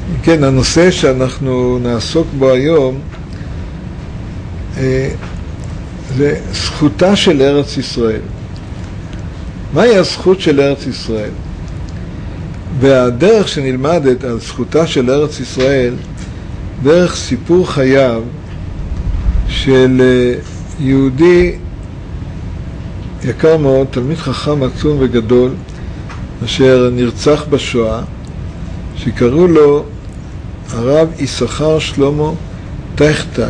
כן, הנושא שאנחנו נעסוק בו היום זה זכותה של ארץ ישראל. מהי הזכות של ארץ ישראל? והדרך שנלמדת על זכותה של ארץ ישראל דרך סיפור חייו של יהודי יקר מאוד, תלמיד חכם עצום וגדול, אשר נרצח בשואה, שקראו לו הרב יששכר שלמה טייכטל.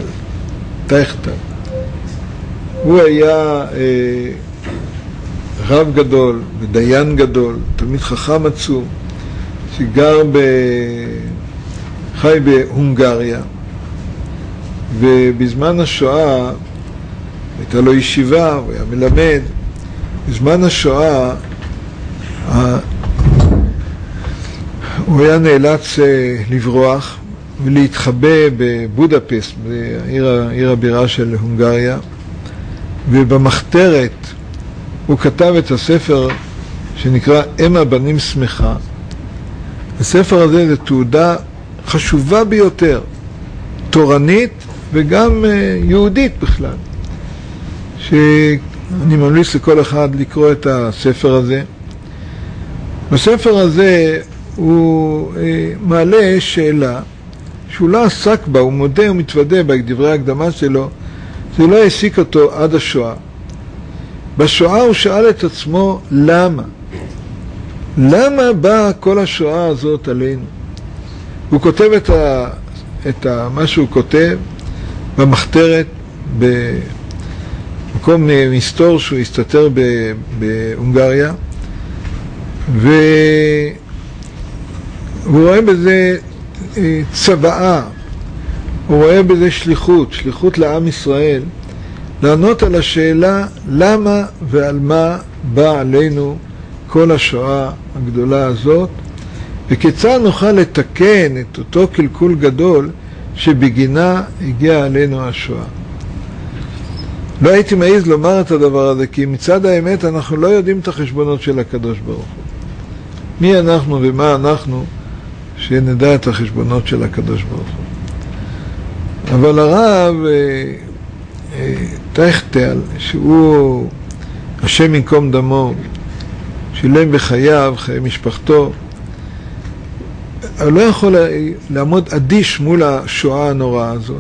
הוא היה רב גדול ודיין גדול, תלמיד חכם עצום, חי בהונגריה, ובזמן השואה הייתה לו ישיבה, הוא היה מלמד. בזמן השואה הוא היה נאלץ לברוח ולהתחבא בבודפשט, בעיר הבירה של הונגריה, ובמחתרת הוא כתב את הספר שנקרא אם הבנים שמחה. הספר הזה זה תעודה חשובה ביותר, תורנית וגם יהודית בכלל, שאני ממליץ לכל אחד לקרוא את הספר הזה. בספר הזה הוא מעלה שאלה שהוא לא עסק בה, הוא מודה ומתוודה בדברי ההקדמה שלו, זה לא העסיק אותו עד השואה. בשואה הוא שאל את עצמו למה? למה באה כל השואה הזאת עלינו? הוא כותב את מה שהוא כותב במחתרת, במקום מסתור שהוא הסתתר בהונגריה, והוא רואה בזה צוואה, הוא רואה בזה שליחות לעם ישראל, לענות על השאלה למה ועל מה באה עלינו כל השואה הגדולה הזאת, וכיצד נוכל לתקן את אותו קלקול גדול שבגינה הגיעה עלינו השואה. לא הייתי מעז לומר את הדבר הזה, כי מצד האמת אנחנו לא יודעים את החשבונות של הקדוש ברוך הוא. מי אנחנו ומה אנחנו שנדע את החשבונות של הקדוש ברוך הוא. אבל הרב טייכטל, שהוא השם ינקום דמו, שילם בחייו, חיי משפחתו, הוא לא יכול לעמוד אדיש מול השואה הנוראה הזאת,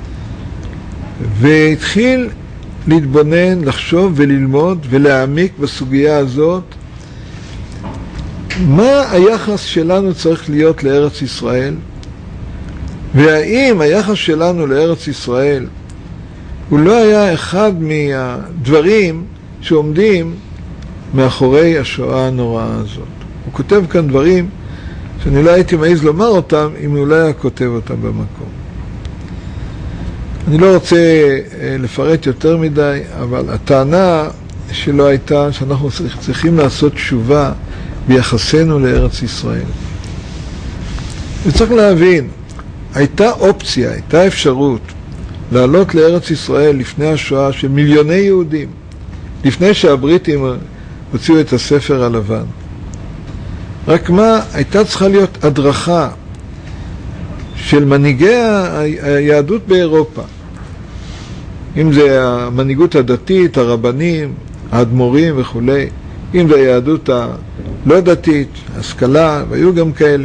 והתחיל להתבונן, לחשוב וללמוד ולהעמיק בסוגיה הזאת, מה היחס שלנו צריך להיות לארץ ישראל, והאם היחס שלנו לארץ ישראל הוא לא היה אחד מהדברים שעומדים מאחורי השואה הנוראה הזאת. הוא כותב כאן דברים שאני לא הייתי מעז לומר אותם אם הוא לא היה כותב אותם במקום. אני לא רוצה לפרט יותר מדי, אבל הטענה שלו הייתה שאנחנו צריכים לעשות תשובה ביחסנו לארץ ישראל. וצריך להבין, הייתה אופציה, הייתה אפשרות לעלות לארץ ישראל לפני השואה של מיליוני יהודים, לפני שהבריטים הוציאו את הספר הלבן. רק מה, הייתה צריכה להיות הדרכה של מנהיגי היהדות באירופה, אם זה המנהיגות הדתית, הרבנים, האדמו"רים וכו', אם זה היהדות הלא דתית, השכלה, והיו גם כאלה.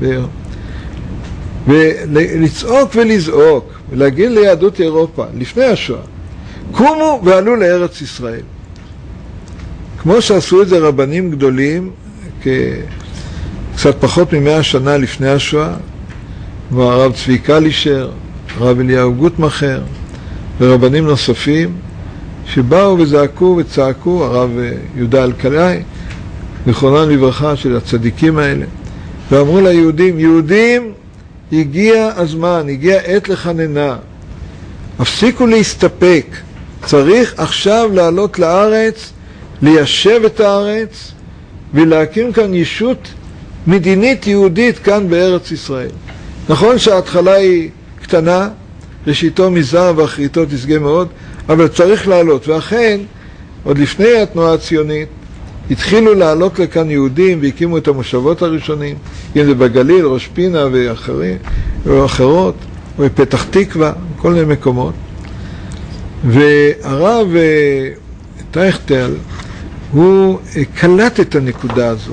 ולצעוק ולזעוק, ולהגיד ליהדות אירופה, לפני השואה, קומו ועלו לארץ ישראל. כמו שעשו את זה רבנים גדולים, קצת פחות מ100 שנה לפני השואה, כמו הרב צבי קלישר, הרב אליהו גוטמכר, ורבנים נוספים, שבאו וזעקו וצעקו, הרב יהודה אלקלעי, זיכרונם לברכה, של הצדיקים האלה, ואמרו ליהודים, יהודים, הגיע הזמן, הגיע עת לחננה, הפסיקו להסתפק, צריך עכשיו לעלות לארץ, ליישב את הארץ, ולהקים כאן ישות מדינית יהודית כאן בארץ ישראל. נכון שההתחלה היא קטנה, ראשיתו מזער ואחריתו תשגה מאוד, אבל צריך לעלות. ואכן, עוד לפני התנועה הציונית, התחילו לעלות לכאן יהודים והקימו את המושבות הראשונים, אם זה בגליל, ראש פינה ואחרות, או בפתח תקווה, כל מיני מקומות. והרב טייכטל, הוא קלט את הנקודה הזאת,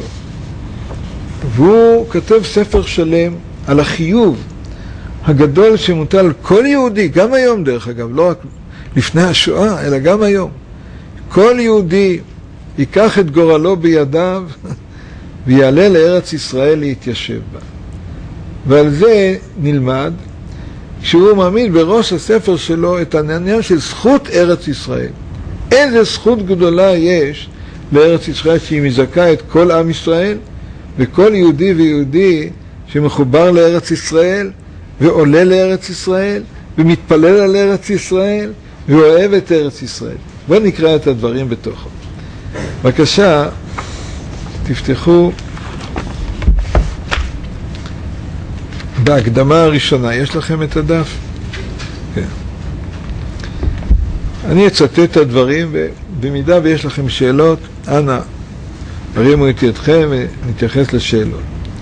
והוא כתב ספר שלם על החיוב הגדול שמוטל על כל יהודי, גם היום דרך אגב, לא רק לפני השואה, אלא גם היום. כל יהודי ייקח את גורלו בידיו ויעלה לארץ ישראל להתיישב בה. ועל זה נלמד שהוא מעמיד בראש הספר שלו את העניין של זכות ארץ ישראל. איזה זכות גדולה יש לארץ ישראל שהיא מזכה את כל עם ישראל, וכל יהודי ויהודי שמחובר לארץ ישראל ועולה לארץ ישראל ומתפלל על ארץ ישראל ואוהב את ארץ ישראל. בואו נקרא את הדברים בתוכו. בבקשה, תפתחו בהקדמה הראשונה. יש לכם את הדף? כן. אני אצטט את הדברים, ובמידה ויש לכם שאלות, אנא, הרימו את ידכם ונתייחס לשאלות.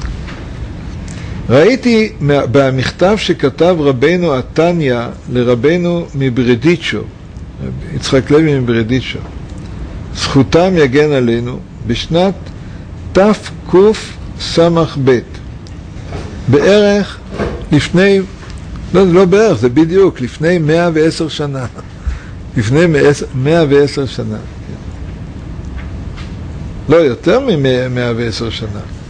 ראיתי במכתב שכתב רבנו עתניה לרבנו מברדיצ'ו, יצחק לוי מברדיצ'ו, זכותם יגן עלינו, בשנת תקס"ב, בערך לפני, לא בערך, זה בדיוק, לפני 110 שנה. לפני 110 שנה. לא, יותר מ-110 שנה.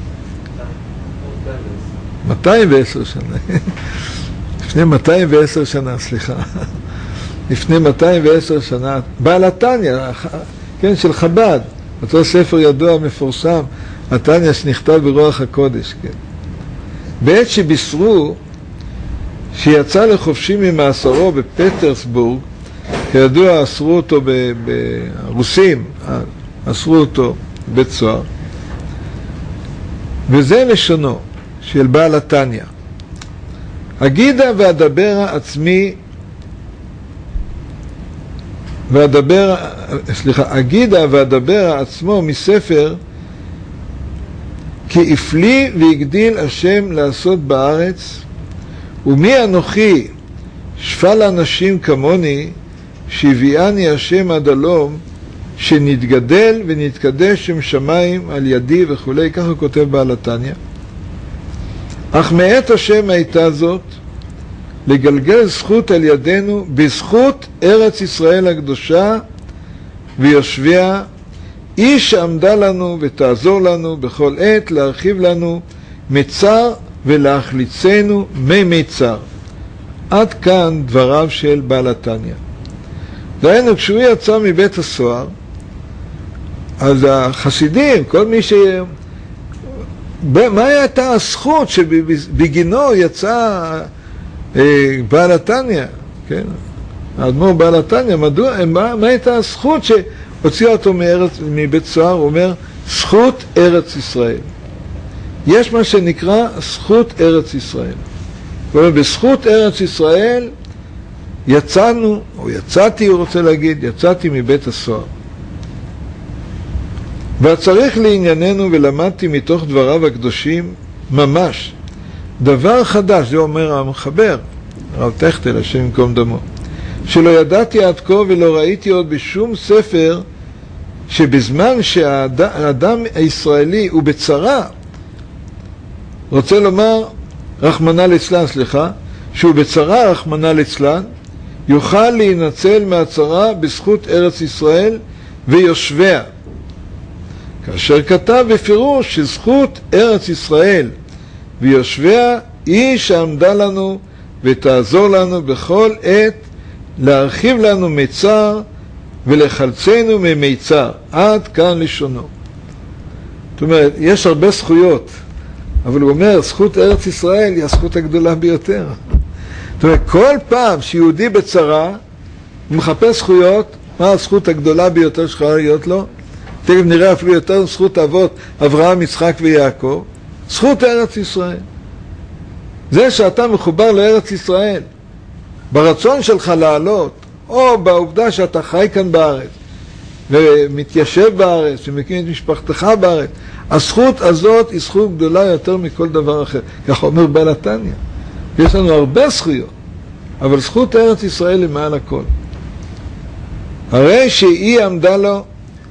210 שנה. לפני 210 שנה, סליחה. לפני 210 שנה. בעל עתניה, כן, של חב"ד. אותו ספר ידוע מפורסם, עתניה שנכתב ברוח הקודש, כן. בעת שבישרו שיצא לחופשי ממאסרו בפטרסבורג, כידוע אסרו אותו ברוסים, אסרו אותו בבית סוהר, וזה לשונו של בעל עתניה. אגידה ואדבר עצמי אגידה ואדבר עצמו מספר כי הפליא והגדיל השם לעשות בארץ, ומי אנוכי שפל אנשים כמוני שהביאני השם עד הלום, שנתגדל ונתקדש שם שמיים על ידי וכו'. כך הוא כותב בעל עתניה. אך מאת השם הייתה זאת לגלגל זכות על ידינו בזכות ארץ ישראל הקדושה ויושביה, איש שעמדה לנו ותעזור לנו בכל עת להרחיב לנו מצר ולהחליצנו ממיצר. עד כאן דבריו של בעל עתניה. דהיינו, כשהוא יצא מבית הסוהר, אז החסידים, כל מי מה הייתה הזכות שבגינו יצא בעל עתניה, כן? האדמו"ר בעל עתניה, מה הייתה הזכות שהוציאה אותו מבית סוהר? הוא אומר, זכות ארץ ישראל. יש מה שנקרא זכות ארץ ישראל. כלומר, בזכות ארץ ישראל יצאנו, או יצאתי, הוא רוצה להגיד, יצאתי מבית הסוהר. והצריך לענייננו, ולמדתי מתוך דבריו הקדושים ממש דבר חדש, זה אומר המחבר, הרב טייכטל, השם ייקום דמו, שלא ידעתי עד כה ולא ראיתי עוד בשום ספר, שבזמן שהאדם הישראלי הוא בצרה, רוצה לומר רחמנא ליצלן, שהוא בצרה רחמנא ליצלן, יוכל להינצל מהצרה בזכות ארץ ישראל ויושביה. כאשר כתב בפירוש שזכות ארץ ישראל ויושביה היא שעמדה לנו ותעזור לנו בכל עת להרחיב לנו מצר ולחלצנו ממיצר. עד כאן לשונו. זאת אומרת, יש הרבה זכויות, אבל הוא אומר, זכות ארץ ישראל היא הזכות הגדולה ביותר. זאת אומרת, כל פעם שיהודי בצרה, הוא מחפש זכויות, מה הזכות הגדולה ביותר שיכולה להיות לו? תכף נראה אפילו יותר זכות אבות, אברהם, יצחק ויעקב, זכות ארץ ישראל. זה שאתה מחובר לארץ ישראל, ברצון שלך לעלות, או בעובדה שאתה חי כאן בארץ, ומתיישב בארץ, ומקים את משפחתך בארץ. הזכות הזאת היא זכות גדולה יותר מכל דבר אחר. כך אומר בעל התניא. יש לנו הרבה זכויות, אבל זכות ארץ ישראל היא מעל הכל. הרי שהיא עמדה לו,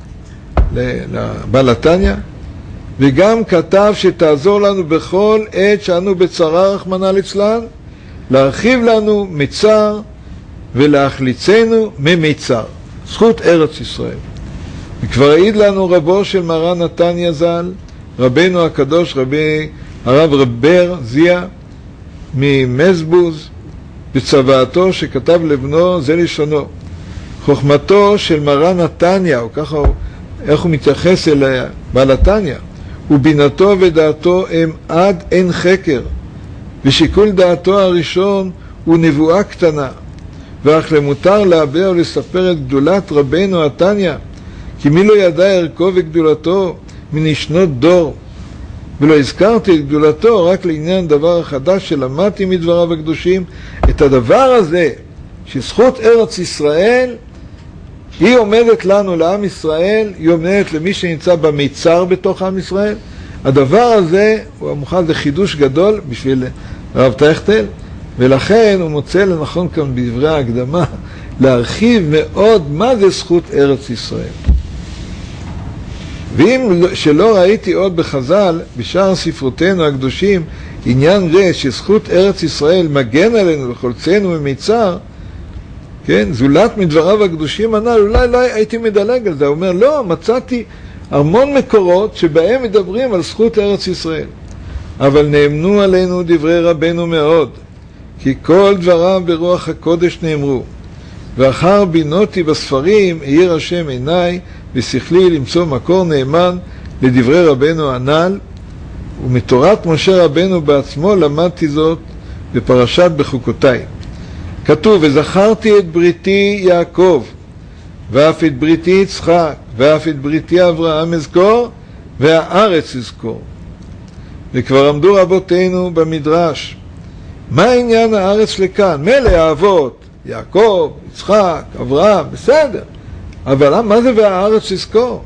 לבעל התניא, וגם כתב שתעזור לנו בכל עת שאנו בצרה רחמנא ליצלן, להרחיב לנו מצר ולהחליצנו ממצר. זכות ארץ ישראל. וכבר העיד לנו רבו של מרן נתניה ז"ל, רבנו הקדוש, הרב רבר זיה ממזבוז, בצוואתו שכתב לבנו זה לשונו. חוכמתו של מרן נתניה, או ככה איך הוא מתייחס אליה, בעל התניא, ובינתו ודעתו הם עד אין חקר, ושיקול דעתו הראשון הוא נבואה קטנה, ואך למותר להביע ולספר את גדולת רבנו התניא, כי מי לא ידע ערכו וגדולתו מנשנות דור, ולא הזכרתי את גדולתו רק לעניין דבר החדש שלמדתי מדבריו הקדושים, את הדבר הזה, שזכות ארץ ישראל, היא עומדת לנו, לעם ישראל, היא עומדת למי שנמצא במיצר בתוך עם ישראל. הדבר הזה הוא המוכן לחידוש גדול בשביל הרב טייכטל, ולכן הוא מוצא לנכון כאן בדברי ההקדמה להרחיב מאוד מה זה זכות ארץ ישראל. ואם שלא ראיתי עוד בחז"ל, בשאר ספרותינו הקדושים, עניין זה שזכות ארץ ישראל מגן עלינו וחולצנו ממיצר, כן, זולת מדבריו הקדושים הנ"ל, אולי לא הייתי מדלג על זה. הוא אומר, לא, מצאתי המון מקורות שבהם מדברים על זכות ארץ ישראל. אבל נאמנו עלינו דברי רבנו מאוד, כי כל דבריו ברוח הקודש נאמרו. ואחר בינותי בספרים, העיר השם עיניי ושכלי למצוא מקור נאמן לדברי רבנו הנ"ל, ומתורת משה רבנו בעצמו למדתי זאת בפרשת בחוקותיי. כתוב, וזכרתי את בריתי יעקב, ואף את בריתי יצחק, ואף את בריתי אברהם אזכור, והארץ אזכור. וכבר עמדו רבותינו במדרש, מה עניין הארץ לכאן? מלא האבות, יעקב, יצחק, אברהם, בסדר. אבל מה זה והארץ אזכור?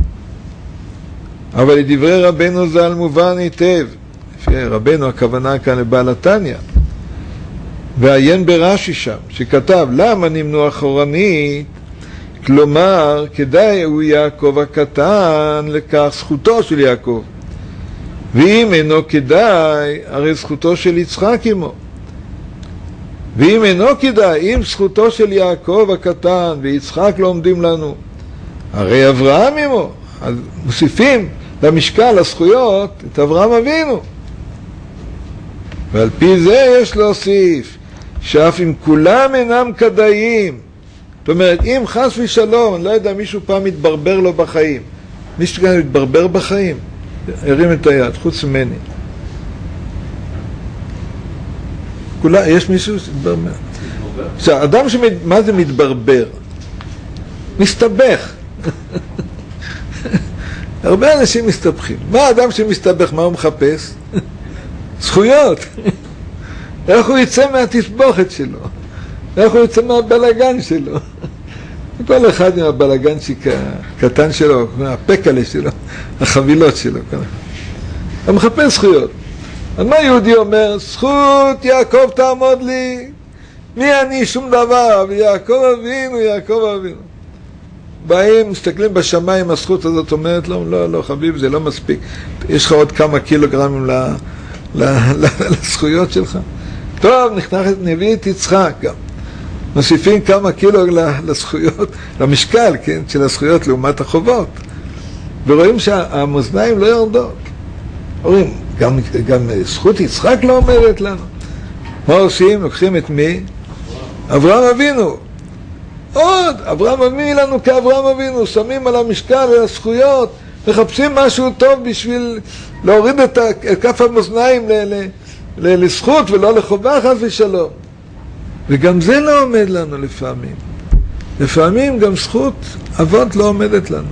אבל לדברי רבנו ז"ל מובן היטב, לפי רבנו הכוונה כאן לבעל התניא, ועיין ברש"י שם, שכתב, למה נמנו אחורנית? כלומר, כדאי הוא יעקב הקטן לכך זכותו של יעקב. ואם אינו כדאי, הרי זכותו של יצחק עמו. ואם אינו כדאי, אם זכותו של יעקב הקטן ויצחק לא עומדים לנו, הרי אברהם עמו. אז מוסיפים למשקל הזכויות את אברהם אבינו. ועל פי זה יש להוסיף, שאף אם כולם אינם כדאיים, זאת אומרת, אם חס ושלום, אני לא יודע, מישהו פעם מתברבר לו בחיים. מישהו כאן מתברבר בחיים? הרים את היד, חוץ ממני. יש מישהו שמתברבר? עכשיו, אדם מה זה מתברבר? מסתבך. הרבה אנשים מסתבכים. מה אדם שמסתבך, מה הוא מחפש? זכויות. איך הוא יצא מהתסבוכת שלו? איך הוא יצא מהבלגן שלו? כל אחד עם הבלגנצ'יק הקטן שלו, הפקלה שלו, החבילות שלו. הוא מחפש זכויות. אז מה יהודי אומר? זכות יעקב תעמוד לי. מי אני? שום דבר. ויעקב אבינו, יעקב אבינו. באים, מסתכלים בשמיים, הזכות הזאת אומרת לו, לא, לא, חביב, זה לא מספיק. יש לך עוד כמה קילוגרמים לזכויות שלך. טוב, נביא את יצחק גם. מוסיפים כמה קילו לזכויות, למשקל, כן, של הזכויות לעומת החובות. ורואים שהמאזניים לא יורדות. אומרים, גם זכות יצחק לא אומרת לנו. מה עושים? לוקחים את מי? אברהם אבינו. עוד, אברהם אבינו לנו כאברהם אבינו, שמים על המשקל והזכויות, מחפשים משהו טוב בשביל להוריד את כף המאזניים לזכות ולא לחובה חס ושלום. וגם זה לא עומד לנו לפעמים. לפעמים גם זכות אבות לא עומדת לנו.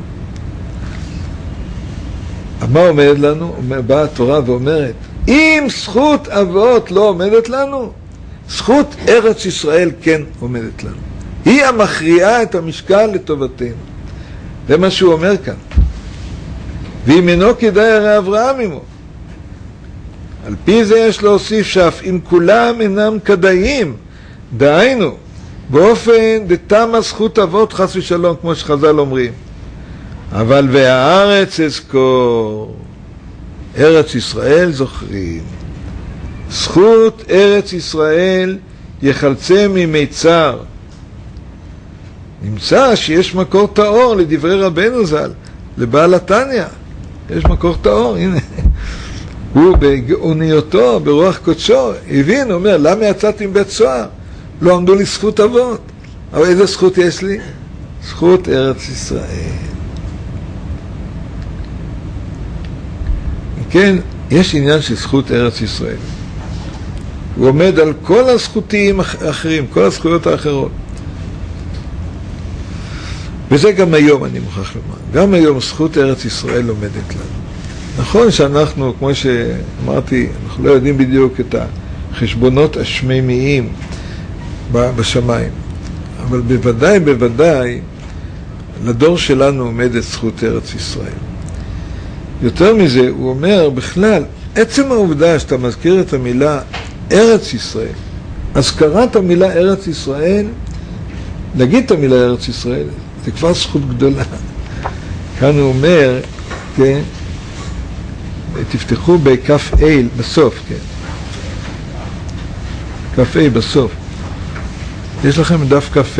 מה עומד לנו? באה התורה ואומרת, אם זכות אבות לא עומדת לנו, זכות ארץ ישראל כן עומדת לנו. היא המכריעה את המשקל לטובתנו. זה מה שהוא אומר כאן. ואם אינו כדאי הרי אברהם עמו. על פי זה יש להוסיף שאף אם כולם אינם כדאיים, דהיינו, באופן דתמה זכות אבות חס ושלום, כמו שחז"ל אומרים. אבל והארץ אזכור, ארץ ישראל זוכרים. זכות ארץ ישראל יחלצה ממיצר. נמצא שיש מקור טהור לדברי רבנו ז"ל, לבעל התניא. יש מקור טהור, הנה. הוא בגאוניותו, ברוח קודשו, הבין, אומר, למה יצאתי מבית סוהר? לא עמדו לי זכות אבות. אבל איזה זכות יש לי? זכות ארץ ישראל. כן, יש עניין של זכות ארץ ישראל. הוא עומד על כל הזכותים האחרים, כל הזכויות האחרות. וזה גם היום, אני מוכרח לומר. גם היום זכות ארץ ישראל עומדת לנו. נכון שאנחנו, כמו שאמרתי, אנחנו לא יודעים בדיוק את החשבונות השמימיים בשמיים. אבל בוודאי, לדור שלנו עומדת זכות ארץ ישראל. יותר מזה, הוא אומר בכלל, עצם העובדה שאתה מזכיר את המילה ארץ ישראל, הזכרת המילה ארץ ישראל, להגיד את המילה ארץ ישראל, זה כבר זכות גדולה. כאן הוא אומר, כן, תפתחו בכף A בסוף, כן. כף A בסוף. יש לכם דף כף A.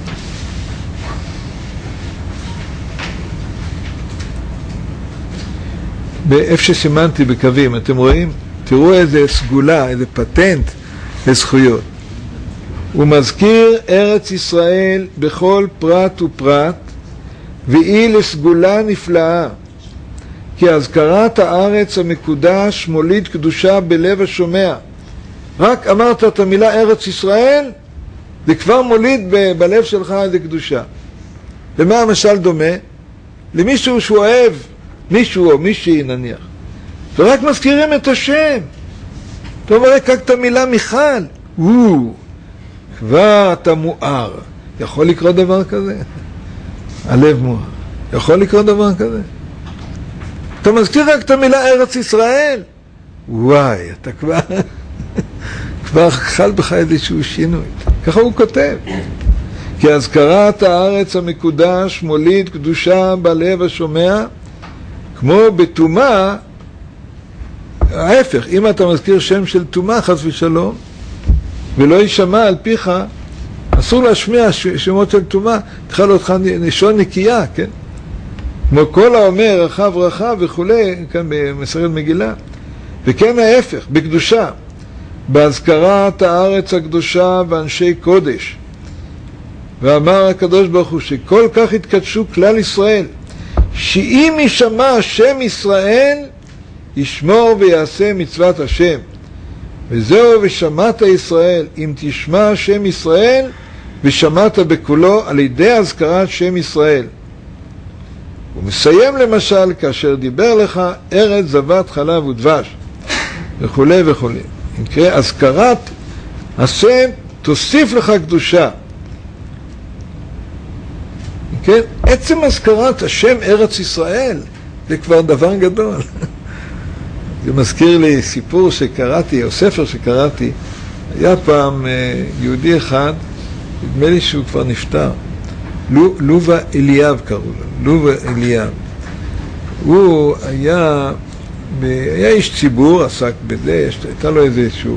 באיפה שסימנתי בקווים, אתם רואים? תראו איזה סגולה, איזה פטנט לזכויות. הוא מזכיר ארץ ישראל בכל פרט ופרט, והיא לסגולה נפלאה. כי הזכרת הארץ המקודש מוליד קדושה בלב השומע. רק אמרת את המילה ארץ ישראל, זה כבר מוליד בלב שלך איזה קדושה. למה המשל דומה? למישהו שהוא אוהב, מישהו או מישהי נניח. ורק מזכירים את השם. אתה אומר רק את המילה מיכל. כבר אתה מואר. יכול לקרות דבר כזה? הלב מואר. יכול לקרות דבר כזה? אתה מזכיר רק את המילה ארץ ישראל? וואי, אתה כבר חל בך איזשהו שינוי. ככה הוא כותב. כי הזכרת הארץ המקודש מוליד קדושה בלב השומע, כמו בתומה, ההפך, אם אתה מזכיר שם של תומה, חס ושלום, ולא יישמע על פיך, אסור להשמיע שמות של תומה, תחל אותך נשון נקייה, כן? כמו כל האומר רחב רחב וכולי, כאן במסכת מגילה. וכן ההפך, בקדושה, בהזכרת הארץ הקדושה ואנשי קודש. ואמר הקדוש ברוך הוא שכל כך התקדשו כלל ישראל, שאם ישמע שם ישראל, ישמור ויעשה מצוות השם. וזהו ושמעת ישראל, אם תשמע שם ישראל, ושמעת בקולו על ידי הזכרת שם ישראל. הוא מסיים למשל, כאשר דיבר לך ארץ זבת חלב ודבש, וכולי וכולי. אם קרא, הזכרת השם תוסיף לך קדושה. כן? עצם הזכרת השם ארץ ישראל, זה כבר דבר גדול. זה מזכיר לי סיפור שקראתי, או ספר שקראתי. היה פעם יהודי אחד, נדמה לי שהוא כבר נפטר, לובה אליאב קראו לו, לובה אליאב. הוא היה איש ציבור, עסק בזה, הייתה לו איזשהו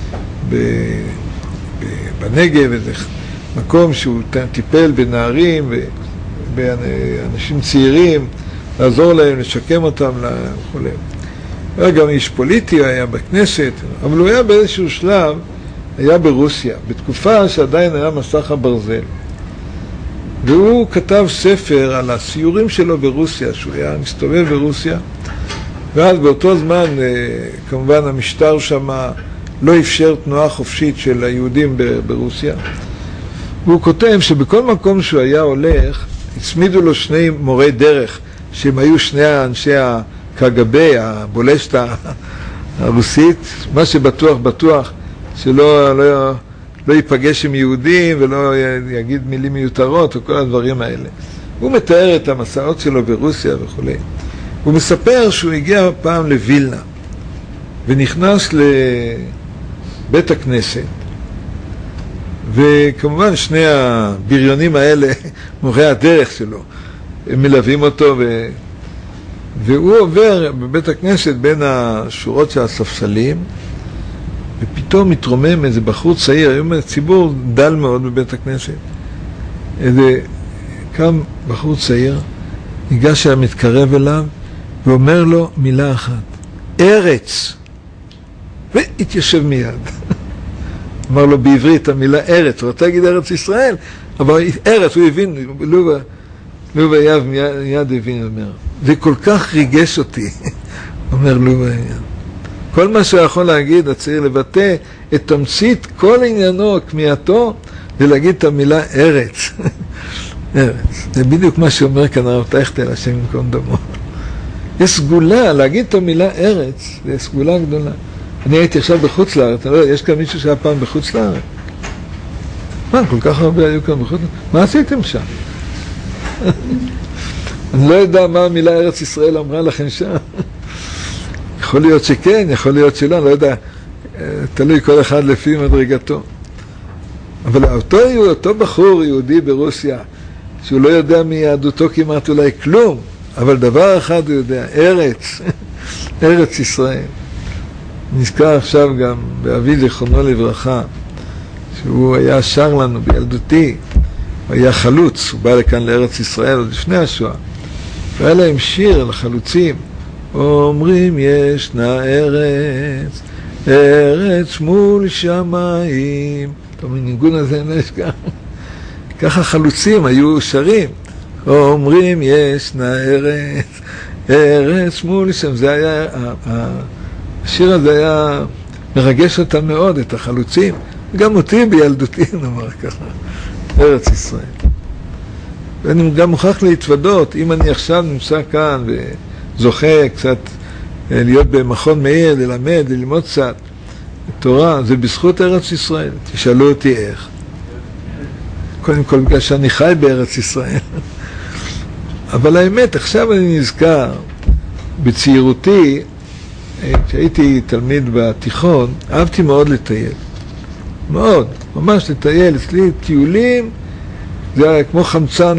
בנגב, איזה מקום שהוא טיפל בנערים ובאנשים צעירים, לעזור להם, לשקם אותם וכו'. הוא היה גם איש פוליטי, היה בכנסת, אבל הוא היה באיזשהו שלב, היה ברוסיה, בתקופה שעדיין היה מסך הברזל. והוא כתב ספר על הסיורים שלו ברוסיה, שהוא היה מסתובב ברוסיה, ואז באותו זמן, כמובן המשטר שם לא אפשר תנועה חופשית של היהודים ברוסיה. והוא כותב שבכל מקום שהוא היה הולך, הצמידו לו שני מורי דרך, שהם היו שני אנשי הקג"ב, הבולשת הרוסית, מה שבטוח בטוח, שלא לא ייפגש עם יהודים ולא יגיד מילים מיותרות וכל הדברים האלה. הוא מתאר את המסעות שלו ברוסיה וכו'. הוא מספר שהוא הגיע פעם לווילנה, ונכנס לבית הכנסת, וכמובן שני הבריונים האלה, מורי הדרך שלו, הם מלווים אותו, והוא עובר בבית הכנסת בין השורות של הספסלים, ופתאום מתרומם איזה בחור צעיר, היום ציבור דל מאוד בבית הכנסת, קם בחור צעיר, ניגש אליו, מתקרב אליו, ואומר לו מילה אחת, ארץ, והתיישב מיד. אמר לו בעברית המילה ארץ, הוא רוצה להגיד ארץ ישראל, אבל ארץ, הוא הבין, לובה יב מיד הבין, אומר, זה כל כך ריגש אותי, אומר לובה יב. כל מה שהוא יכול להגיד, הצעיר לבטא את תמצית כל עניינו, כמיהתו, ולהגיד את המילה ארץ. ארץ. זה בדיוק מה שאומר כאן הרב טייכטל, השם ייקום דמו. יש סגולה, להגיד את המילה ארץ, זה סגולה גדולה. אני הייתי עכשיו בחוץ לארץ, אני לא יודע, יש כאן מישהו שהיה פעם בחוץ לארץ? מה, כל כך הרבה היו כאן בחוץ לארץ? מה עשיתם שם? אני לא יודע מה המילה ארץ ישראל אמרה לכם שם. יכול להיות שכן, יכול להיות שלא, אני לא יודע, תלוי כל אחד לפי מדרגתו. אבל אותו בחור יהודי ברוסיה, שהוא לא יודע מיהדותו כמעט אולי כלום, אבל דבר אחד הוא יודע, ארץ, ארץ ישראל. נזכר עכשיו גם באבי זיכרונו לברכה, שהוא היה שר לנו בילדותי, הוא היה חלוץ, הוא בא לכאן לארץ ישראל עוד לפני השואה, והיה להם שיר לחלוצים, אומרים ישנה ארץ, ארץ מול שמיים, טוב, מניגון הזה נשכח, ככה חלוצים היו שרים, אומרים ישנה ארץ, ארץ מול שם, זה היה, השיר הזה היה מרגש אותם מאוד, את החלוצים, גם אותי בילדותי נאמר ככה, ארץ ישראל. ואני גם מוכרח להתוודות, אם אני עכשיו נמצא כאן וזוכה קצת להיות במכון מאיר, ללמד, ללמוד קצת תורה, זה בזכות ארץ ישראל. תשאלו אותי איך. קודם כל בגלל שאני חי בארץ ישראל. אבל האמת, עכשיו אני נזכר, בצעירותי, כשהייתי תלמיד בתיכון, אהבתי מאוד לטייל. מאוד, ממש לטייל. אצלי טיולים, זה היה כמו חמצן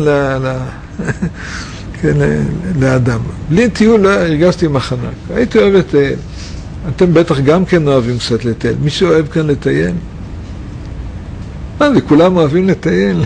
לאדם. בלי טיול לא הרגשתי מחנק. הייתי אוהב לטייל. אתם בטח גם כן אוהבים קצת לטייל. מישהו אוהב כאן לטייל? וכולם אוהבים לטייל.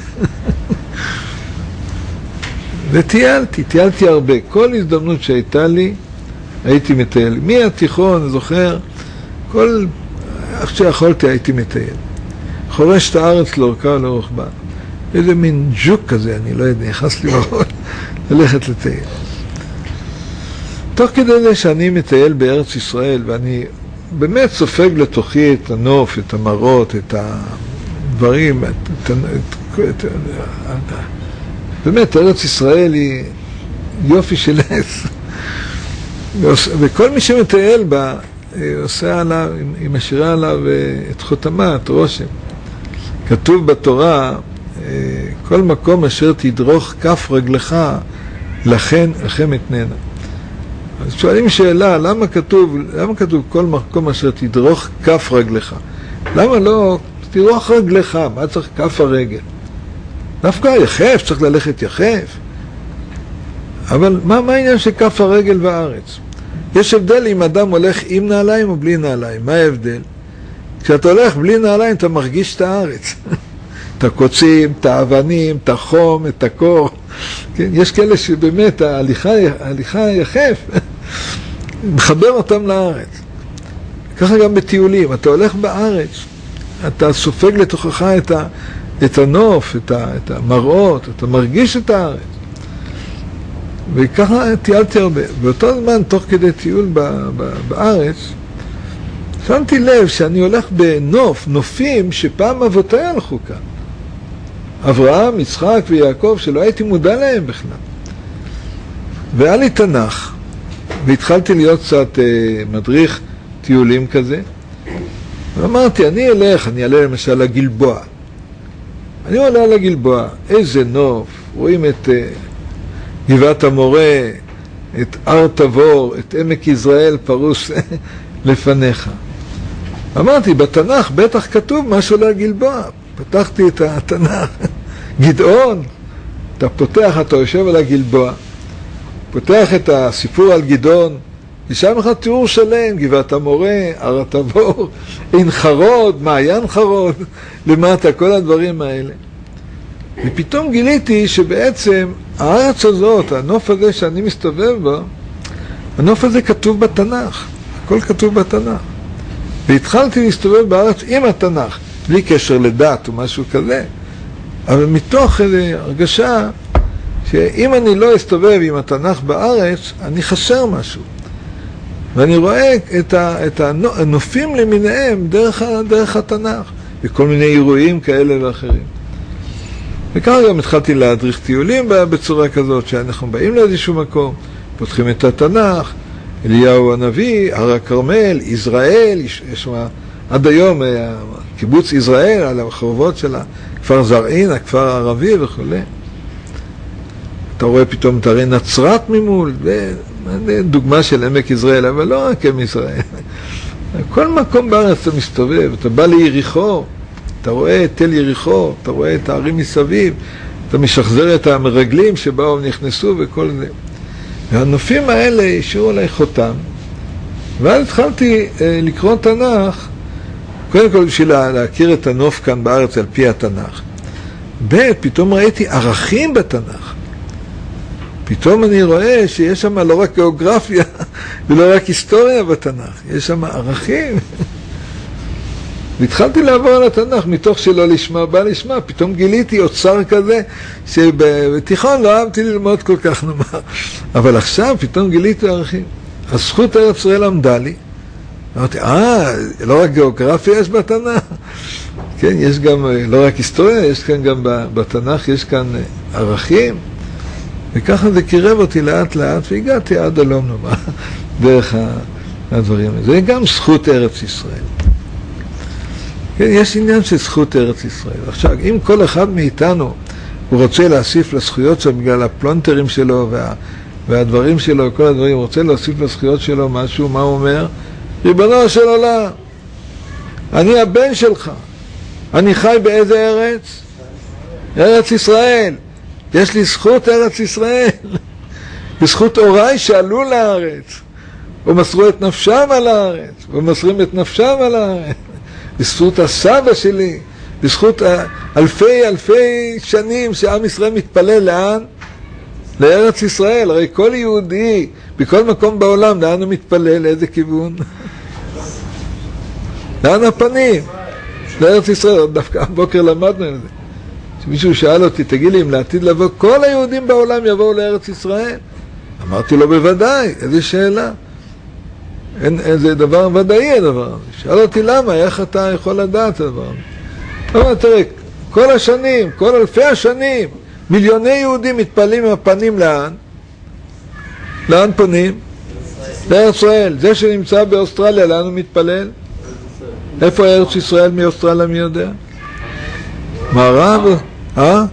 וטיילתי הרבה. כל הזדמנות שהייתה לי, הייתי מטייל. מהתיכון, אני זוכר, איך שיכולתי הייתי מטייל. חורש את הארץ לאורכה ולרוחבה. איזה מין ג'וק כזה, אני לא יודע, נכנס לי בראש ללכת לטייל. תוך כדי זה שאני מטייל בארץ ישראל, ואני באמת סופג לתוכי את הנוף, את המראות, את הדברים, באמת, ארץ ישראל היא יופי של עץ. וכל מי שמטייל בה, עושה עליו, היא משאירה עליו את חותמה, את רושם. כתוב בתורה, כל מקום אשר תדרוך כף רגלך, לכן אתננה. אז שואלים שאלה, למה כתוב כל מקום אשר תדרוך כף רגלך? למה לא תדרוך רגלך? מה צריך כף הרגל? דווקא יחף, צריך ללכת יחף. אבל מה העניין של כף הרגל בארץ? יש הבדל אם אדם הולך עם נעליים או בלי נעליים. מה ההבדל? כשאתה הולך בלי נעליים אתה מרגיש את הארץ. את הקוצים, את האבנים, את החום, את הקור. כן? יש כאלה שבאמת ההליכה יחף, מחבר אותם לארץ. ככה גם בטיולים. אתה הולך בארץ, אתה סופג לתוכך את הנוף, את המראות, אתה מרגיש את הארץ. וככה טיילתי הרבה. באותו זמן, תוך כדי טיול בארץ, שמתי לב שאני הולך נופים שפעם אבותיי הלכו כאן. אברהם, יצחק ויעקב, שלא הייתי מודע להם בכלל. והיה לי תנ"ך, והתחלתי להיות קצת מדריך טיולים כזה, ואמרתי, אני אעלה למשל לגלבוע. אני עולה לגלבוע, איזה נוף, רואים את גבעת המורה, את הר תבור, את עמק יזרעאל פרוס לפניך. אמרתי, בתנ"ך בטח כתוב משהו לגלבוע. פתחתי את התנ"ך. גדעון, אתה פותח, אתה יושב על הגלבוע, פותח את הסיפור על גדעון, ושם לך תיאור שלם, גבעת המורה, הר תבור, עין חרוד, מעיין חרוד, למטה, כל הדברים האלה. ופתאום גיליתי שבעצם הארץ הזאת, הנוף הזה שאני מסתובב בו, הנוף הזה כתוב בתנ"ך, הכל כתוב בתנ"ך. והתחלתי להסתובב בארץ עם התנ"ך, בלי קשר לדת או משהו כזה, אבל מתוך איזו הרגשה שאם אני לא אסתובב עם התנ"ך בארץ, אני חסר משהו. ואני רואה את הנופים למיניהם דרך התנ"ך, וכל מיני אירועים כאלה ואחרים. וככה גם התחלתי להדריך טיולים בצורה כזאת, שאנחנו באים לאיזשהו מקום, פותחים את התנ"ך, אליהו הנביא, הר הכרמל, יזרעאל, יש עד היום קיבוץ יזרעאל על החורבות של הכפר זרעין, הכפר הערבי וכו'. אתה רואה פתאום את הרי נצרת ממול, דוגמה של עמק יזרעאל, אבל לא רק עם יזרעאל. כל מקום בארץ אתה מסתובב, אתה בא ליריחו, אתה רואה את תל יריחו, אתה רואה את הערים מסביב, אתה משחזר את המרגלים שבאו נכנסו וכל זה. והנופים האלה השאירו עליי חותם, ואז התחלתי לקרוא תנ"ך, קודם כל בשביל להכיר את הנוף כאן בארץ על פי התנ"ך. פתאום ראיתי ערכים בתנ"ך. פתאום אני רואה שיש שם לא רק גיאוגרפיה ולא רק היסטוריה בתנ"ך, יש שם ערכים. והתחלתי לעבור על התנ"ך מתוך שלא לשמה, בא לשמה, פתאום גיליתי אוצר כזה שבתיכון לא אהבתי ללמוד כל כך נאמר. אבל עכשיו פתאום גיליתי ערכים. הזכות ארץ ישראל עמדה לי. אמרתי, לא רק גיאוגרפיה יש בתנ"ך. כן, יש גם, לא רק היסטוריה, יש כאן גם בתנ"ך, יש כאן ערכים. וככה זה קירב אותי לאט לאט, והגעתי עד הלום נאמר, דרך הדברים האלה. זה גם זכות ארץ ישראל. כן, יש עניין של זכות ארץ ישראל. עכשיו, אם כל אחד מאיתנו הוא רוצה להוסיף לזכויות שלו בגלל הפלונטרים שלו והדברים שלו, כל הדברים, הוא רוצה להוסיף לזכויות שלו משהו, מה הוא אומר? ריבונו של עולם, אני הבן שלך. אני חי באיזה ארץ? ארץ ישראל. יש לי זכות ארץ ישראל. בזכות הוריי שעלו לארץ. ומסרו את נפשם על הארץ. ומסרים את נפשם על הארץ. בזכות הסבא שלי. בזכות אלפי שנים שעם ישראל מתפלל לאן? לארץ ישראל. הרי כל יהודי, בכל מקום בעולם, לאן הוא מתפלל? לאיזה כיוון? לאן הפנים? לארץ ישראל. דווקא הבוקר למדנו את זה. שמישהו שאל אותי, תגיד לי, אם לעתיד לבוא, כל היהודים בעולם יבואו לארץ ישראל? אמרתי לו, בוודאי. איזו שאלה. זה דבר ודאי הדבר. שאל אותי למה, איך אתה יכול לדעת הדבר? אבל תראה, כל השנים, כל אלפי השנים, מיליוני יהודים מתפעלים עם הפנים לאן? לאן פונים? לארץ ישראל. זה שנמצא באוסטרליה, לאן הוא מתפלל? איפה ארץ ישראל מאוסטרליה, מי יודע? מערב? אתם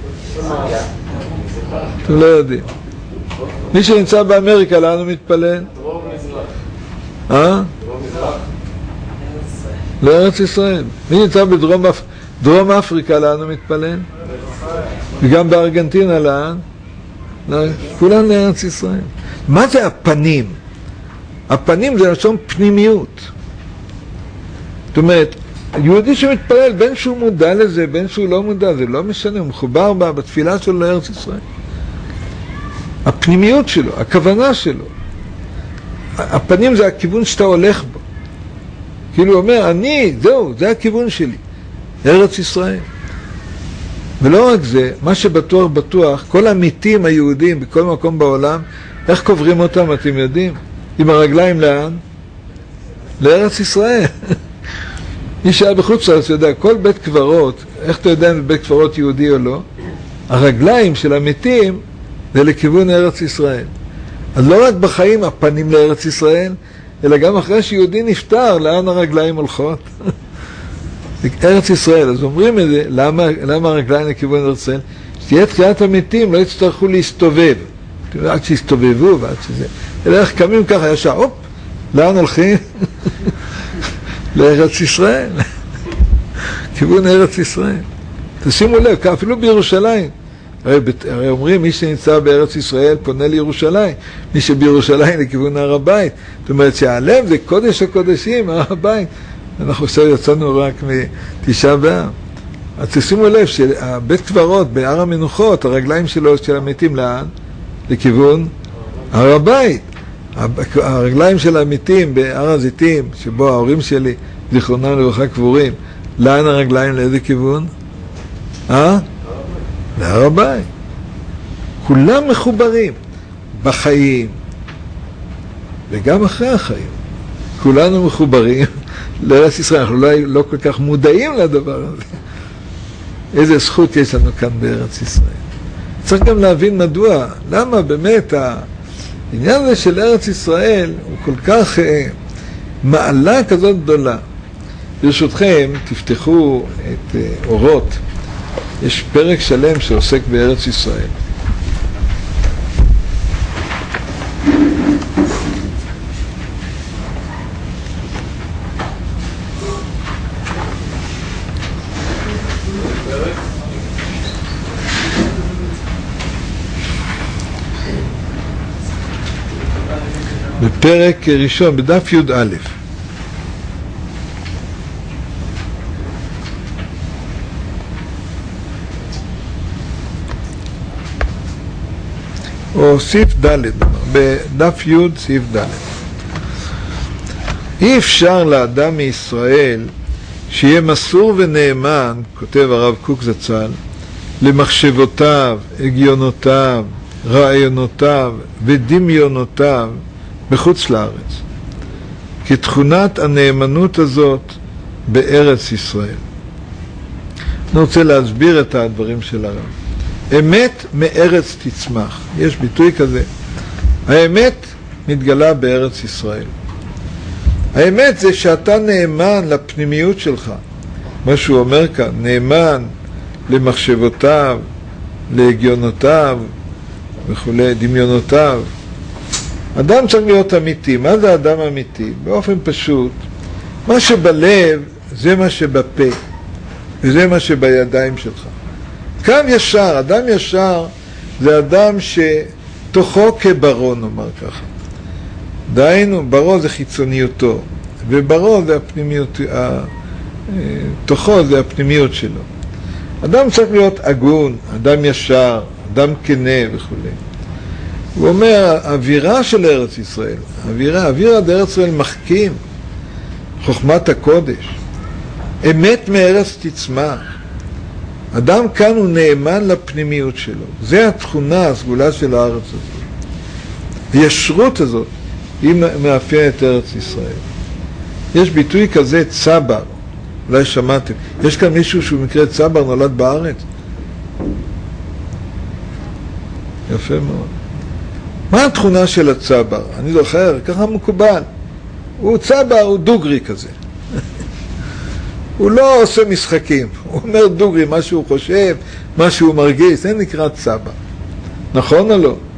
לא יודעים. מי שנמצא באמריקה, לאן הוא מתפלל? לארץ ישראל. מי נמצא בדרום אפריקה, לאן הוא מתפלל? וגם בארגנטינה, לאן? כולן לארץ ישראל. מה זה הפנים? הפנים זה לשון פנימיות. זאת אומרת, יהודי שמתפלל, בין שהוא מודע לזה, בין שהוא לא מודע, זה לא משנה, הוא מחובר בתפילה שלו לארץ ישראל. הפנימיות שלו, הכוונה שלו. הפנים זה הכיוון שאתה הולך בו. כאילו הוא אומר, זהו, זה הכיוון שלי. ארץ ישראל. ולא רק זה, מה שבטוח בטוח, כל המתים היהודים בכל מקום בעולם, איך קוברים אותם, אתם יודעים? עם הרגליים לאן? לארץ ישראל. מי שהיה בחוץ לארץ יודע, כל בית קברות, איך אתה יודע אם זה בית קברות יהודי או לא? הרגליים של המתים זה לכיוון ארץ ישראל. אז לא רק בחיים הפנים לארץ ישראל, אלא גם אחרי שיהודי נפטר, לאן הרגליים הולכות? ארץ ישראל. אז אומרים את זה, למה הרגליים לכיוון ארץ ישראל? שתהיה תחיית המתים, לא יצטרכו להסתובב. עד שהסתובבו ועד שזה, אלא איך קמים ככה ישר, הופ, לאן הולכים? לארץ ישראל, כיוון ארץ ישראל. תשימו לב, אפילו בירושלים, הרי אומרים מי שנמצא בארץ ישראל פונה לירושלים, מי שבירושלים לכיוון הר הבית, זאת אומרת שהלב זה קודש הקודשים, הר הבית. אנחנו עכשיו יצאנו רק מתשעה באב. אז תשימו לב שהבית קברות בהר המנוחות, הרגליים שלו של המתים לאן? לכיוון הר הבית. הרגליים של המתים בהר הזיתים, שבו ההורים שלי זיכרונם לברכה קבורים, לאן הרגליים? לאיזה כיוון? להר הבית. כולם מחוברים בחיים וגם אחרי החיים. כולנו מחוברים לארץ ישראל. אנחנו לא כל כך מודעים לדבר הזה. איזה זכות יש לנו כאן בארץ ישראל. צריך גם להבין מדוע, למה באמת העניין הזה של ארץ ישראל הוא כל כך מעלה כזאת גדולה. ברשותכם, תפתחו את אורות. יש פרק שלם שעוסק בארץ ישראל. בפרק ראשון, בדף י"א. או סעיף ד', בדף י' סעיף ד'. אי אפשר לאדם מישראל שיהיה מסור ונאמן, כותב הרב קוק זצ"ל, למחשבותיו, הגיונותיו, רעיונותיו ודמיונותיו בחוץ לארץ, כתכונת הנאמנות הזאת בארץ ישראל. אני רוצה להסביר את הדברים של הרב. אמת מארץ תצמח. יש ביטוי כזה. האמת מתגלה בארץ ישראל. האמת זה שאתה נאמן לפנימיות שלך. מה שהוא אומר כאן, נאמן למחשבותיו, להגיונותיו וכו', דמיונותיו. אדם צריך להיות אמיתי. מה זה אדם אמיתי? באופן פשוט, מה שבלב זה מה שבפה, וזה מה שבידיים שלך. קו ישר, אדם ישר זה אדם שתוכו כברו, נאמר ככה. דהיינו, ברו זה חיצוניותו, וברו זה הפנימיות, תוכו זה הפנימיות שלו. אדם צריך להיות הגון, אדם ישר, אדם כנה וכו'. הוא אומר, האווירה של ארץ ישראל, האווירה בארץ ישראל מחכים, חוכמת הקודש, אמת מארץ תצמח. אדם כאן הוא נאמן לפנימיות שלו. זה התכונה הסגולה של הארץ הזאת. הישרות הזאת היא מאפיינת את ארץ ישראל. יש ביטוי כזה צבר, אולי שמעתם. יש כאן מישהו שהוא מקרה צבר, נולד בארץ? יפה מאוד. מה התכונה של הצבר? אני זוכר, ככה מקובל. הוא צבר, הוא דוגרי כזה. הוא לא עושה משחקים, הוא אומר דוגרי, מה שהוא חושב, מה שהוא מרגיש, זה נקרא צבא. נכון או לא?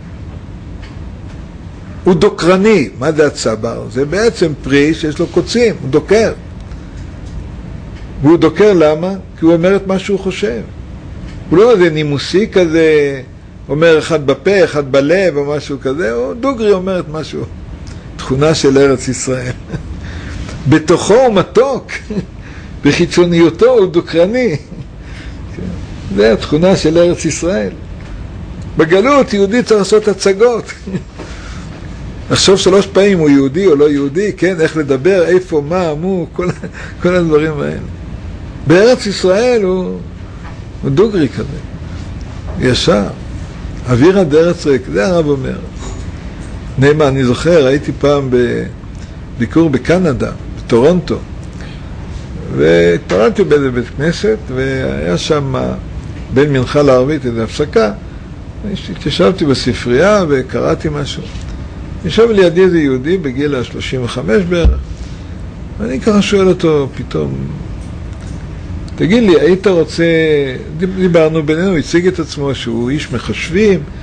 הוא דוקרני. מה זה הצבר? זה בעצם פרי שיש לו קוצים, הוא דוקר. והוא דוקר למה? כי הוא אומר את מה שהוא חושב. הוא לא איזה נימוסי כזה, אומר אחד בפה, אחד בלב או משהו כזה, הוא דוגרי אומר את משהו. תכונה של ארץ ישראל. בתוכו הוא מתוק. בחיצוניותו הוא דוקרני. זה התכונה של ארץ ישראל. בגלות יהודי צריך לעשות הצגות. לחשוב 3 פעמים הוא יהודי או לא יהודי, כן, איך לדבר, איפה, מה, מו, כל הדברים האלה. בארץ ישראל הוא דוגרי כזה. ישר. אווירה דארץ ריק, זה הרב אומר. נאמן, אני זוכר, הייתי פעם בביקור בקנדה, בטורונטו. והתפרדתי באיזה בית כנסת, והיה שם בין מנחה לערבית איזו הפסקה. התיישבתי בספרייה וקראתי משהו. ישב לידי איזה יהודי בגיל ה-35 בערך, ואני ככה שואל אותו פתאום, תגיד לי, היית רוצה, דיברנו בינינו, הציג את עצמו שהוא איש מחשבים,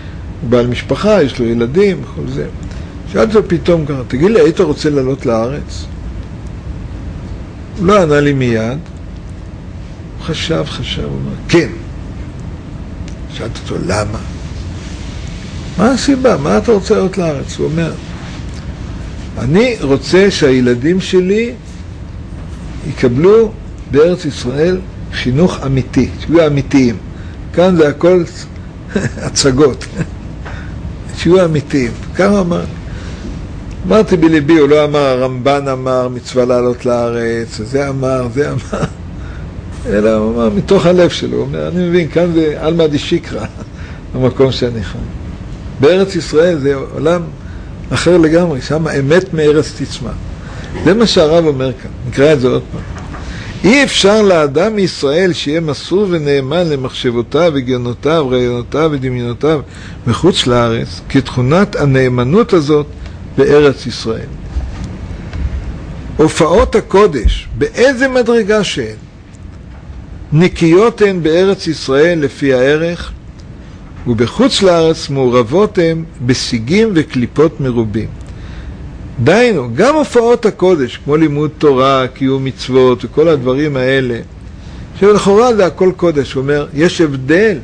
הוא בעל משפחה, יש לו ילדים וכל זה. שאלתי לו פתאום ככה, תגיד לי, היית רוצה לעלות לארץ? הוא לא ענה לי מיד. הוא חשב, הוא אמר, כן. שאלתי אותו, למה? מה הסיבה? מה אתה רוצה לעלות לארץ? הוא אומר, אני רוצה שהילדים שלי יקבלו בארץ ישראל חינוך אמיתי, שיהיו אמיתיים. כאן זה הכל הצגות. שיהיו אמיתיים. כמה אמר? אמרתי בליבי, הוא לא אמר, הרמב"ן אמר, מצווה לעלות לארץ, זה אמר, אלא הוא אמר מתוך הלב שלו. הוא אומר, אני מבין, כאן זה אלמא דשיקרא, המקום שאני חי. בארץ ישראל זה עולם אחר לגמרי, שם אמת מארץ תצמח. זה מה שהרב אומר כאן, נקרא את זה עוד פעם. אי אפשר לאדם מישראל שיהיה מסור ונאמן למחשבותיו, הגיונותיו, רעיונותיו ודמיונותיו מחוץ לארץ, כתכונת הנאמנות הזאת בארץ ישראל. הופעות הקודש, באיזה מדרגה שהן, נקיות הן בארץ ישראל לפי הערך, ובחוץ לארץ מעורבות הן בשיגים וקליפות מרובים. דיינו, גם הופעות הקודש, כמו לימוד תורה, קיום מצוות וכל הדברים האלה, שלכאורה זה הכל קודש. הוא אומר, יש הבדל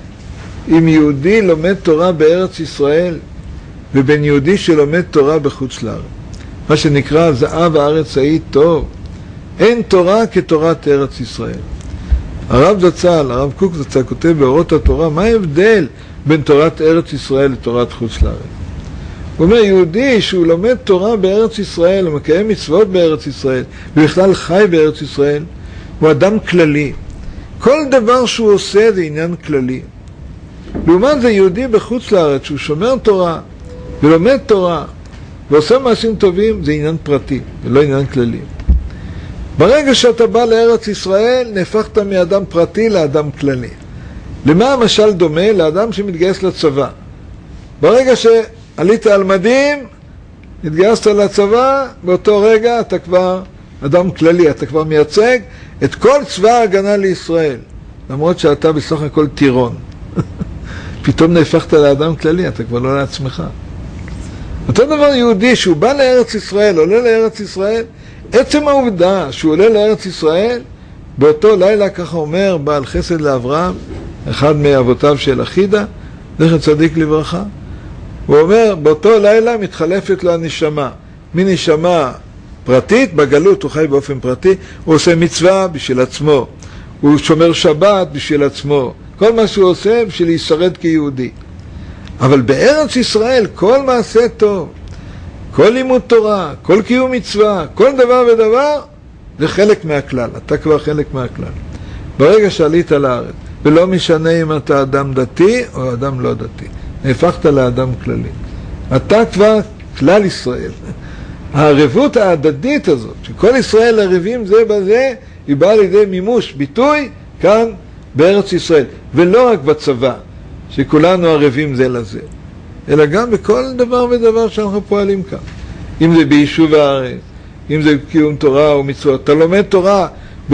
אם יהודי לומד תורה בארץ ישראל ובין יהודי שלומד תורה בחוץ לארץ. מה שנקרא זהב הארץ ההיא טוב. אין תורה כתורת ארץ ישראל. הרב זצ"ל, הרב קוק זצ"ל כותב באורות התורה, מה ההבדל בין תורת ארץ ישראל לתורת חוץ לארץ? הוא אומר, יהודי שהוא לומד תורה בארץ ישראל, הוא מקיים מצוות בארץ ישראל, ובכלל חי בארץ ישראל, הוא אדם כללי. כל דבר שהוא עושה זה עניין כללי. לעומת זה יהודי בחוץ לארץ, שהוא שומר תורה, ולומד תורה, ועושה מעשים טובים, זה עניין פרטי, ולא עניין כללי. ברגע שאתה בא לארץ ישראל, נהפכת מאדם פרטי לאדם כללי. למה המשל דומה? לאדם שמתגייס לצבא. ברגע שעלית על מדים, התגייסת לצבא, באותו רגע אתה כבר אדם כללי, אתה כבר מייצג את כל צבא ההגנה לישראל. למרות שאתה בסך הכל טירון. פתאום נהפכת לאדם כללי, אתה כבר לא לעצמך. אותו דבר יהודי שהוא בא לארץ ישראל, עולה לארץ ישראל, עצם העובדה שהוא עולה לארץ ישראל, באותו לילה, ככה אומר בעל חסד לאברהם, אחד מאבותיו של אחידה, זכר צדיק לברכה, הוא אומר, באותו לילה מתחלפת לו הנשמה, מנשמה פרטית, בגלות הוא חי באופן פרטי, הוא עושה מצווה בשביל עצמו, הוא שומר שבת בשביל עצמו, כל מה שהוא עושה בשביל להישרד כיהודי. אבל בארץ ישראל כל מעשה טוב, כל לימוד תורה, כל קיום מצווה, כל דבר ודבר, זה חלק מהכלל, אתה כבר חלק מהכלל. ברגע שעלית לארץ, ולא משנה אם אתה אדם דתי או אדם לא דתי, נהפכת לאדם כללי. אתה כבר כלל ישראל. הערבות ההדדית הזאת, שכל ישראל ערבים זה בזה, היא באה לידי מימוש, ביטוי, כאן בארץ ישראל. ולא רק בצבא, שכולנו ערבים זה לזה, אלא גם בכל דבר ודבר שאנחנו פועלים כאן. אם זה ביישוב הארץ, אם זה קיום תורה או מצוות. אתה לומד תורה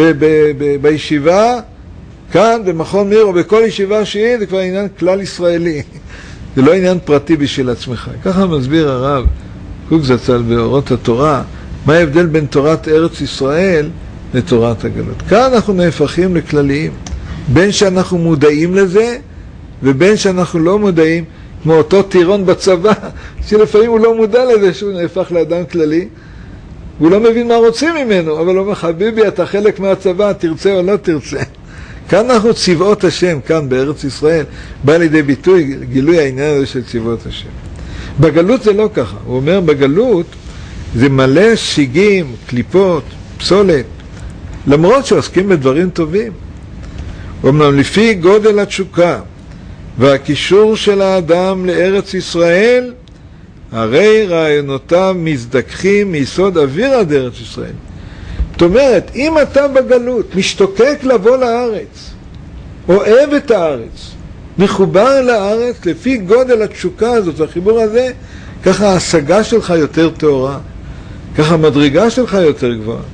בישיבה, כאן במכון מיר או בכל ישיבה שהיא, זה כבר עניין כלל ישראלי. זה לא עניין פרטי בשביל עצמך. ככה מסביר הרב קוק זצ"ל באורות התורה, מה ההבדל בין תורת ארץ ישראל לתורת הגלות. כאן אנחנו נהפכים לכלליים, בין שאנחנו מודעים לזה, ובין שאנחנו לא מודעים, כמו אותו טירון בצבא, שלפעמים הוא לא מודע לזה שהוא נהפך לאדם כללי, הוא לא מבין מה רוצים ממנו, אבל הוא אומר, חביבי, אתה חלק מהצבא, תרצה או לא תרצה. כאן אנחנו צבאות השם, כאן בארץ ישראל, בא לידי ביטוי, גילוי העניין הזה של צבאות השם. בגלות זה לא ככה, הוא אומר, בגלות זה מלא שיגים, קליפות, פסולת, למרות שעוסקים בדברים טובים. אומנם לפי גודל התשוקה, והקישור של האדם לארץ ישראל, הרי רעיונותיו מזדככים מיסוד אוויר עד ארץ ישראל. זאת אומרת, אם אתה בגלות משתוקק לבוא לארץ, אוהב את הארץ, מחובר לארץ, לפי גודל התשוקה הזאת, החיבור הזה, ככה ההשגה שלך יותר טהורה, ככה המדרגה שלך יותר גבוהה.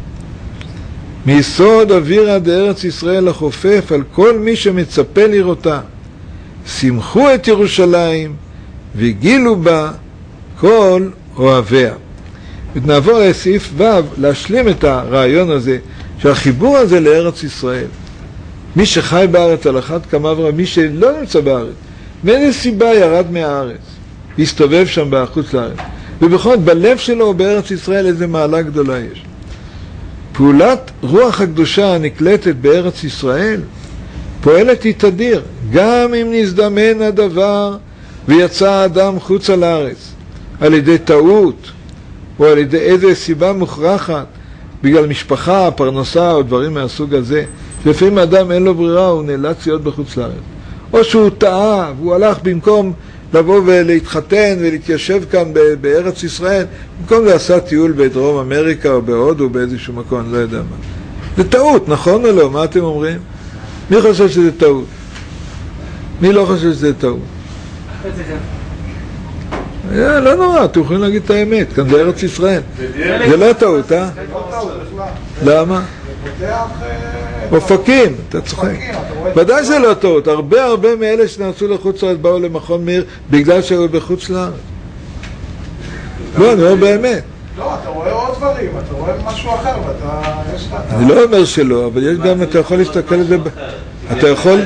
מיסוד אוויר עד ארץ ישראל החופף על כל מי שמצפה לראותה. שמחו את ירושלים והגילו בה כל אוהביה. ונעבור לסעיף ו' להשלים את הרעיון הזה, שהחיבור הזה לארץ ישראל. מי שחי בארץ על אחת כמה וכמה, מי שלא נמצא בארץ, מאיזה סיבה ירד מהארץ, הסתובב שם בחוץ לארץ. ובכל זאת, בלב שלו בארץ ישראל איזה מעלה גדולה יש. פעולת רוח הקדושה הנקלטת בארץ ישראל פועלת היא תדיר, גם אם נזדמן הדבר ויצא האדם חוץ על הארץ, על ידי טעות, או על ידי איזו סיבה מוכרחת, בגלל משפחה, פרנסה או דברים מהסוג הזה, שלפעמים האדם אין לו ברירה, הוא נאלץ להיות בחוץ לארץ. או שהוא טעה, והוא הלך במקום לבוא ולהתחתן ולהתיישב כאן בארץ ישראל, במקום זה עשה טיול בדרום אמריקה או בהודו או באיזשהו מקום, אני לא יודע מה. זה טעות, נכון או לא? מה אתם אומרים? מי חושב שזה טעות? מי לא חושב שזה טעות? לא נורא, אתם יכולים להגיד את האמת, כאן זה ארץ ישראל. זה לא טעות, אה? למה? אופקים, אתה צוחק. ודאי זה לא טעות, הרבה מאלה שנסעו לחוץ לארץ באו למכון מאיר בגלל שהיו בחוץ לארץ. לא, אני אומר באמת. לא, אתה רואה עוד דברים, אתה רואה משהו אחר, ואתה... אני לא אומר שלא, אבל יש גם, אתה יכול להסתכל על זה, אתה יכול...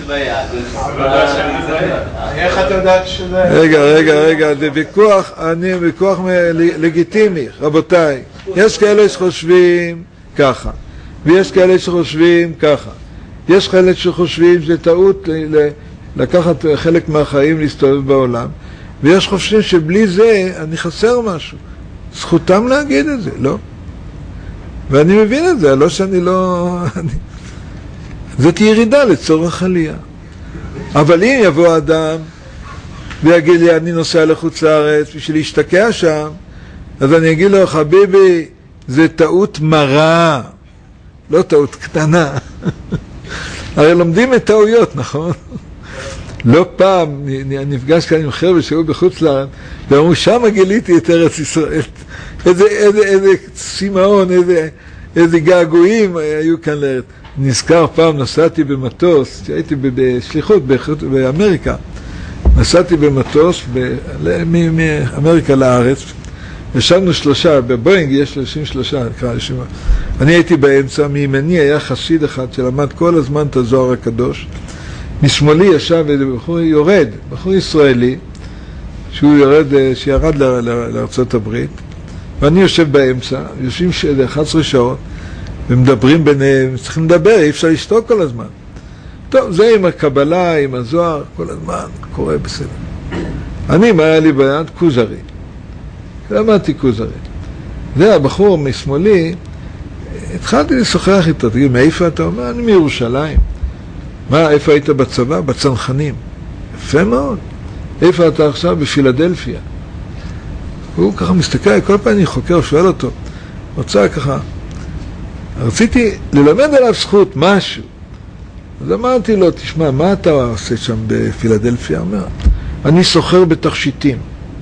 איך אתה יודעת שזה... רגע, זה ויכוח לגיטימי, רבותיי. יש כאלה שחושבים ככה, ויש כאלה שחושבים ככה. יש כאלה שחושבים שזה טעות לקחת חלק מהחיים להסתובב בעולם, ויש חושבים שבלי זה אני חסר משהו. זכותם להגיד את זה, לא? ואני מבין את זה, לא שאני לא... זאת ירידה לצורך עלייה. אבל אם יבוא אדם ויגיד לי, אני נוסע לחוץ לארץ בשביל להשתקע שם, אז אני אגיד לו, חביבי, זה טעות מרה, לא טעות קטנה. הרי לומדים את טעויות, נכון? לא פעם נפגש כאן עם חבר'ה שהיו בחוץ לארץ, ואמרו, שם גיליתי את ארץ ישראל. איזה סימאון, איזה געגועים היו כאן לארץ. נזכר פעם, נסעתי במטוס, שהייתי בשליחות באמריקה, נסעתי במטוס מאמריקה לארץ, ישבנו 3, בבוינג יש 33, אני הייתי באמצע, מימני היה חסיד אחד שלמד כל הזמן את הזוהר הקדוש, משמאלי ישב איזה בחור יורד, בחור ישראלי, שירד לארצות הברית, ואני יושב באמצע, יושבים 11 שעות, ומדברים ביניהם, צריכים לדבר, אי אפשר לשתוק כל הזמן. טוב, זה עם הקבלה, עם הזוהר, כל הזמן קורה בסדר. אני, מה היה לי ביד? כוזרי. למדתי כוזרי. זה הבחור משמאלי, התחלתי לשוחח איתו, תגיד, מאיפה אתה אומר? אני מירושלים. מה, איפה היית בצבא? בצנחנים. יפה מאוד. איפה אתה עכשיו? בפילדלפיה. הוא ככה מסתכל, כל פעם אני חוקר, שואל אותו, רוצה ככה, רציתי ללמד עליו זכות, משהו. אז אמרתי לו, תשמע, מה אתה עושה שם בפילדלפיה? אומר, אני סוחר בתכשיטים.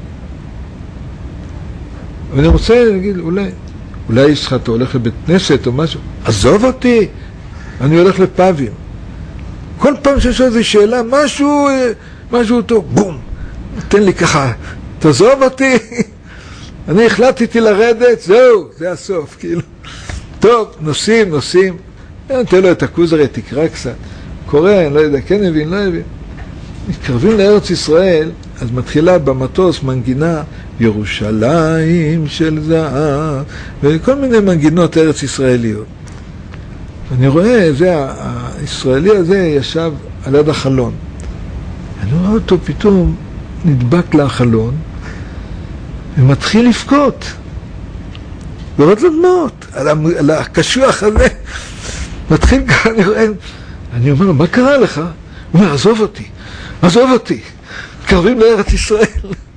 ואני רוצה להגיד, אולי יש לך, אתה הולך לבית כנסת או משהו, עזוב אותי, אני הולך לפאבים. כל פעם שיש איזו שאלה, משהו טוב, בום, תן לי ככה, תעזוב אותי. אני החלטתי לרדת, זהו, זה הסוף, כאילו. טוב, נוסעים. נתן לו את הכוזרי, תקרא קצת. קורא, אני לא יודע, כן הבין, לא הבין. מתקרבים לארץ ישראל, אז מתחילה במטוס מנגינה ירושלים של זהב, וכל מיני מנגינות ארץ ישראליות. אני רואה, הישראלי הזה ישב על יד החלון. אני רואה אותו פתאום נדבק לחלון, ומתחיל לבכות. לראות לדמעות, על הקשוח הזה. מתחיל ככה, אני אומר לו, מה קרה לך? הוא אומר, עזוב אותי. קרבים לארץ ישראל.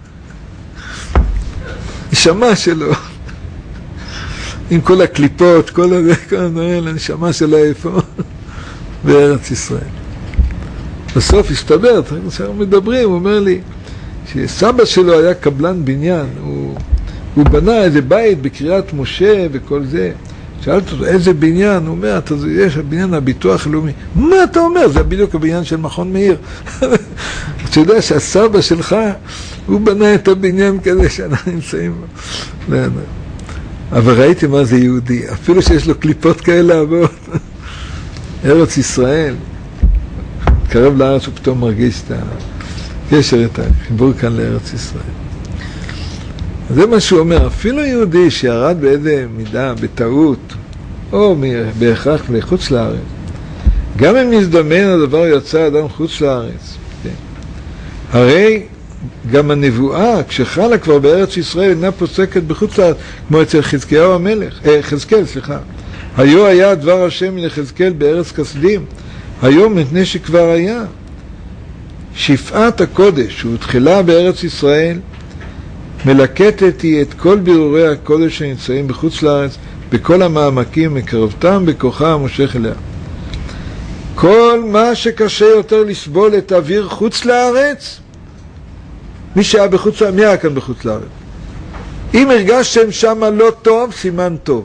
נשמה שלו. עם כל הקליפות, כל הדברים, הנשמה שלו איפה? בארץ ישראל. בסוף הסתבר, כשאנחנו מדברים, הוא אומר לי, שסבא שלו היה קבלן בניין, הוא בנה איזה בית בקריית משה וכל זה, שאלת אותו, איזה בניין? הוא אומר, יש בניין הביטוח הלאומי. מה אתה אומר? זה בדיוק הבניין של מכון מאיר. אתה יודע שהסבא שלך, הוא בנה את הבניין כזה שאנחנו נמצאים בו. אבל ראיתי מה זה יהודי, אפילו שיש לו קליפות כאלה עבור. ארץ ישראל, מתקרב לארץ הוא פתאום מרגיש את הקשר, את החיבור כאן לארץ ישראל. זה מה שהוא אומר, אפילו יהודי שירד באיזה מידה, בטעות, או בהכרח לחוץ לארץ, גם אם נזדמן הדבר יצא אדם חוץ לארץ, כן. הרי גם הנבואה, כשחלה כבר בארץ ישראל, אינה פוסקת בחוץ לארץ, כמו אצל חזקיהו המלך, חזקאל, סליחה. היו היה דבר השם לחזקאל בארץ כסדים, היום מפני שכבר היה. שפעת הקודש שהותחלה בארץ ישראל, מלקטת היא את כל בירורי הקודש שנמצאים בחוץ לארץ, בכל המעמקים, מקרבתם בכוחה המושך אליה. כל מה שקשה יותר לסבול את האוויר חוץ לארץ, מי שהיה בחוץ לארץ, מי היה כאן בחוץ לארץ? אם הרגשתם שם לא טוב, סימן טוב.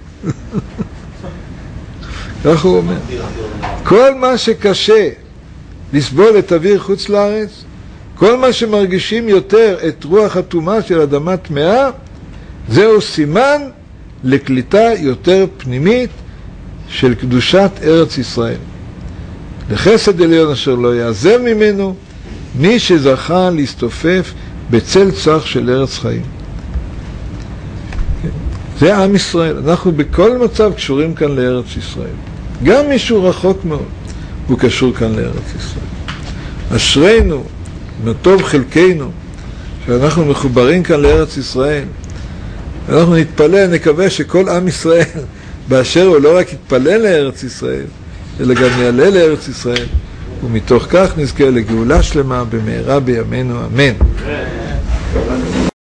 כך הוא אומר. כל מה שקשה לסבול את האוויר חוץ לארץ, כל מה שמרגישים יותר את רוח הטומאה של אדמה טמאה, זהו סימן לקליטה יותר פנימית של קדושת ארץ ישראל. לחסד עליון אשר לא יעזב ממנו, מי שזכה להסתופף בצל צח של ארץ חיים. זה עם ישראל. אנחנו בכל מצב קשורים כאן לארץ ישראל. גם מישהו רחוק מאוד, הוא קשור כאן לארץ ישראל. אשרינו, מטוב חלקנו, שאנחנו מחוברים כאן לארץ ישראל. אנחנו נתפלל, נקווה שכל עם ישראל, באשר הוא לא רק יתפלל לארץ ישראל, אלא גם יעלה לארץ ישראל, ומתוך כך נזכה לגאולה שלמה במהרה בימינו, אמן.